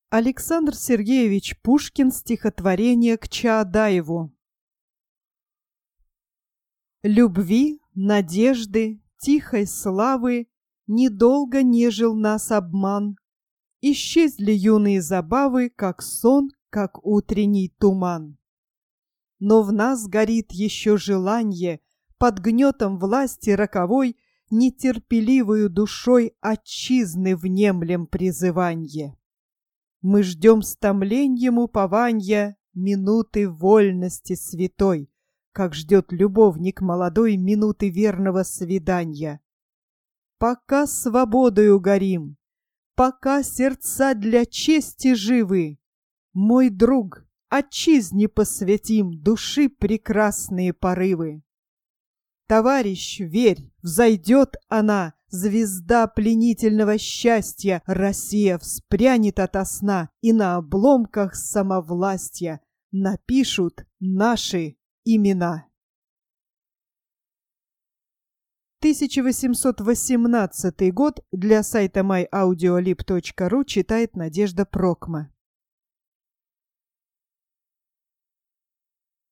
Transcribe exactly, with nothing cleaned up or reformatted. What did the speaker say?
Александр Сергеевич Пушкин. Стихотворение к Чаадаеву. Любви, надежды, тихой славы недолго нежил нас обман. Исчезли юные забавы, как сон, как утренний туман. Но в нас горит еще желанье, под гнетом власти роковой, нетерпеливою душой отчизны внемлем призыванье. Мы ждем с томленьем упованья минуты вольности святой, как ждет любовник молодой минуты верного свиданья. Пока свободою горим, пока сердца для чести живы, мой друг, отчизне посвятим души прекрасные порывы. Товарищ, верь, взойдет она, звезда пленительного счастья, Россия вспрянет ото сна, и на обломках самовластья напишут наши имена. тысяча восемьсот восемнадцатый год. Для сайта май аудиолиб точка ру читает Надежда Прокма.